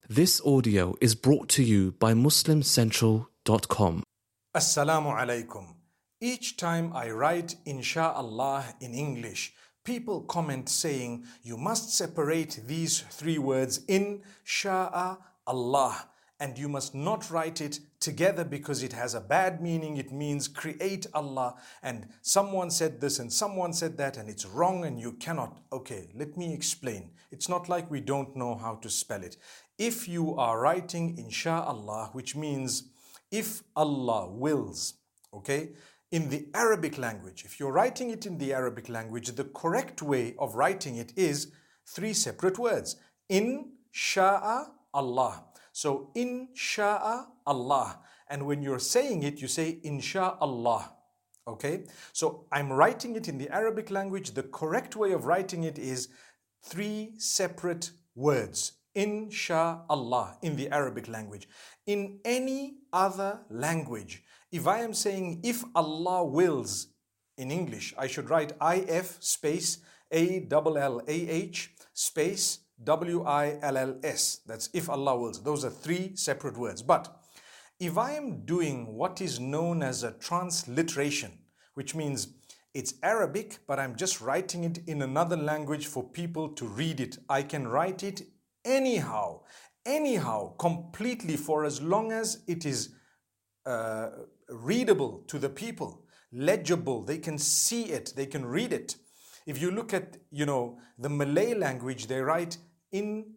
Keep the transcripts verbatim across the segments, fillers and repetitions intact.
This audio is brought to you by muslim central dot com. Assalamu alaikum. Each time I write Insha'Allah in English, people comment saying you must separate these three words in Sha'a Allah, and you must not write it together because it has a bad meaning. It means create Allah, and someone said this and someone said that, and it's wrong and you cannot. Okay, let me explain. It's not like we don't know how to spell it. If you are writing Insha'Allah, which means if Allah wills, okay, in the Arabic language, if you're writing it in the Arabic language, the correct way of writing it is three separate words. In Sha'a Allah. So in Sha'a Allah. And when you're saying it, you say Insha'Allah. Okay? So I'm writing it in the Arabic language. The correct way of writing it is three separate words. Insha'Allah in the Arabic language. In any other language, if I am saying if Allah wills in English, I should write I F space A L L A H space W I L L S. That's if Allah wills. Those are three separate words. But if I am doing what is known as a transliteration, which means it's Arabic, but I'm just writing it in another language for people to read it, I can write it anyhow, anyhow, completely, for as long as it is uh, readable to the people, legible, they can see it, they can read it. If you look at, you know, the Malay language, they write in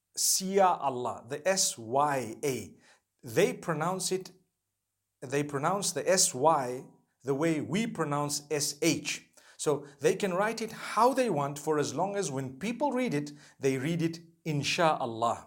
Sia Allah, the S Y A. They pronounce it, they pronounce the S Y the way we pronounce S H. So they can write it how they want, for as long as when people read it, they read it Insha'Allah.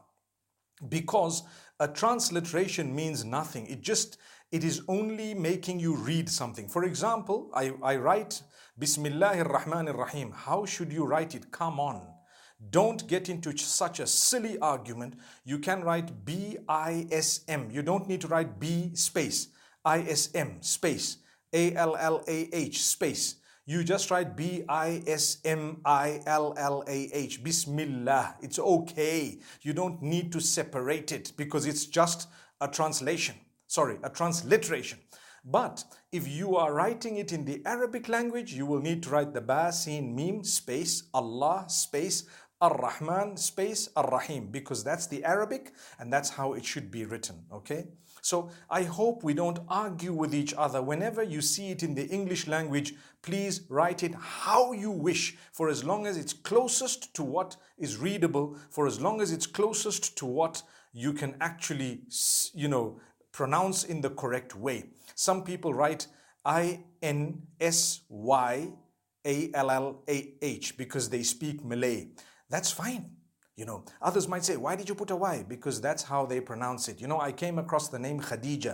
Because a transliteration means nothing. It just, it is only making you read something. For example, I, I write Bismillahir Rahmanir Rahim. How should you write it? Come on. Don't get into such a silly argument. You can write B I S M. You don't need to write B space, I S M space, A L L A H space. You just write B I S M I L L A H, Bismillah. It's okay. You don't need to separate it because it's just a translation. Sorry, a transliteration. But if you are writing it in the Arabic language, you will need to write the Ba, Sin, Mim, space, Allah, space, Ar-Rahman, space, Ar-Rahim, because that's the Arabic and that's how it should be written, okay? So I hope we don't argue with each other. Whenever you see it in the English language, please write it how you wish, for as long as it's closest to what is readable, for as long as it's closest to what you can actually, you know, pronounce in the correct way. Some people write I N S Y A L L A H because they speak Malay. That's fine. You know, others might say, why did you put a Y? Because that's how they pronounce it. You know, I came across the name Khadija.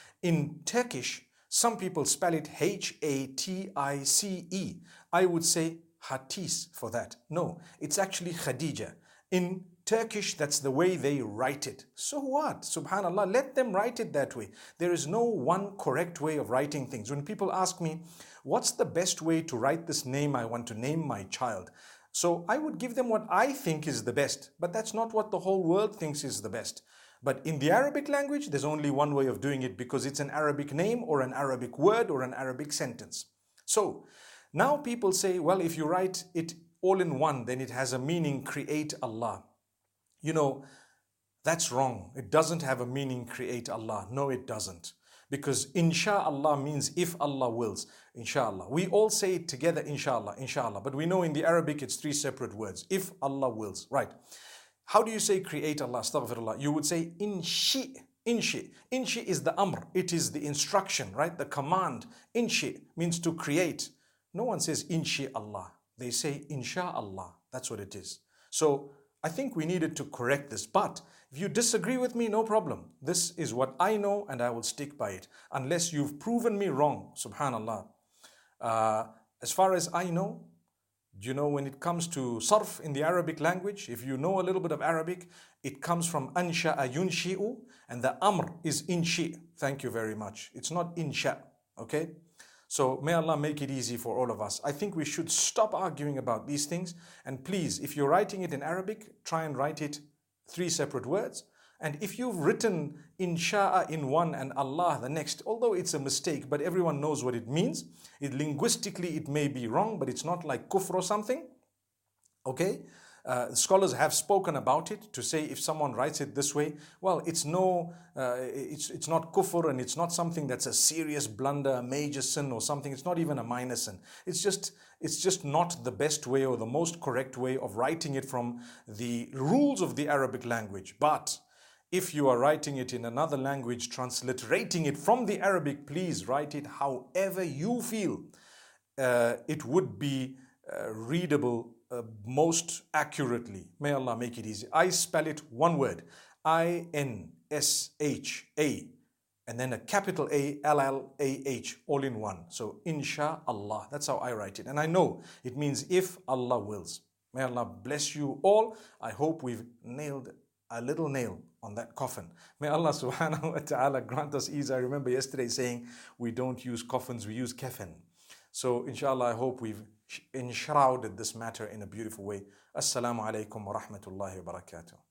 In Turkish, some people spell it H A T I C E. I would say Hatis for that. No, it's actually Khadija. In Turkish, that's the way they write it. So what? Subhanallah, let them write it that way. There is no one correct way of writing things. When people ask me, what's the best way to write this name I want to name my child? So I would give them what I think is the best, but that's not what the whole world thinks is the best. But in the Arabic language, there's only one way of doing it because it's an Arabic name or an Arabic word or an Arabic sentence. So now people say, well, if you write it all in one, then it has a meaning, create Allah. You know, that's wrong. It doesn't have a meaning, create Allah. No, it doesn't. Because Insha'Allah means if Allah wills, Insha'Allah. We all say it together, Insha'Allah, Insha'Allah. But we know in the Arabic it's three separate words. If Allah wills, right. How do you say create Allah, astaghfirullah? You would say Inshi, Inshi. Inshi is the Amr. It is the instruction, right? The command. Inshi means to create. No one says Inshi Allah. They say Insha'Allah. That's what it is. So I think we needed to correct this. But if you disagree with me, no problem. This is what I know and I will stick by it. Unless you've proven me wrong, subhanallah. Uh, as far as I know, you know, when it comes to sarf in the Arabic language, if you know a little bit of Arabic, it comes from ansha'a yunshi'u, and the amr is inshi. Thank you very much. It's not insha, okay? So may Allah make it easy for all of us. I think we should stop arguing about these things. And please, if you're writing it in Arabic, try and write it three separate words. And if you've written insha'a in one and Allah the next, although it's a mistake, but everyone knows what it means. It, linguistically, it may be wrong, but it's not like kufr or something. Okay? Uh, scholars have spoken about it to say if someone writes it this way, well, it's no, uh, it's it's not kufr, and it's not something that's a serious blunder, a major sin or something. It's not even a minor sin. It's just it's just not the best way or the most correct way of writing it from the rules of the Arabic language. But if you are writing it in another language, transliterating it from the Arabic, please write it however you feel uh, it would be uh, readable uh, most accurately. May Allah make it easy. I spell it one word, I N S H A, and then a capital A, L L A H, all in one. So, inshallah, that's how I write it. And I know it means if Allah wills. May Allah bless you all. I hope we've nailed a little nail on that coffin. May Allah subhanahu wa ta'ala grant us ease. I remember yesterday saying we don't use coffins, we use kafan. So inshallah, I hope we've enshrouded this matter in a beautiful way. Assalamu alaikum wa rahmatullahi wa barakatuh.